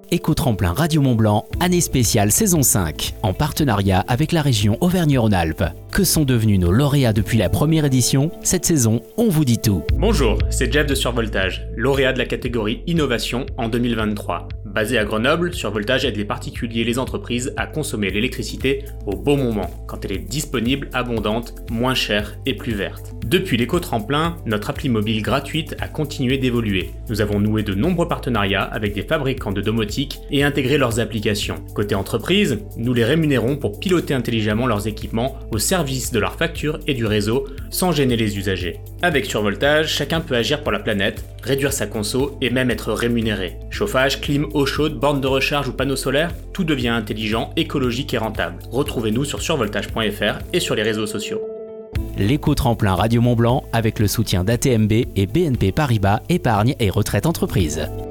Éco-tremplin Radio Mont-Blanc, année spéciale saison 5, en partenariat avec la région Auvergne-Rhône-Alpes. Que sont devenus nos lauréats depuis la première édition? Cette saison, on vous dit tout. Bonjour, c'est Jeff de Survoltage, lauréat de la catégorie Innovation en 2023. Basé à Grenoble, Survoltage aide les particuliers et les entreprises à consommer l'électricité au bon moment, quand elle est disponible, abondante, moins chère et plus verte. Depuis l'éco-tremplin, notre appli mobile gratuite a continué d'évoluer. Nous avons noué de nombreux partenariats avec des fabricants de domotique et intégré leurs applications. Côté entreprise, nous les rémunérons pour piloter intelligemment leurs équipements au service de leurs factures et du réseau sans gêner les usagers. Avec Survoltage, chacun peut agir pour la planète, réduire sa conso et même être rémunéré. Chauffage, clim, eau chaude, borne de recharge ou panneaux solaires, tout devient intelligent, écologique et rentable. Retrouvez-nous sur survoltage.fr et sur les réseaux sociaux. L'éco-tremplin Radio Mont-Blanc avec le soutien d'ATMB et BNP Paribas Épargne et Retraite Entreprise.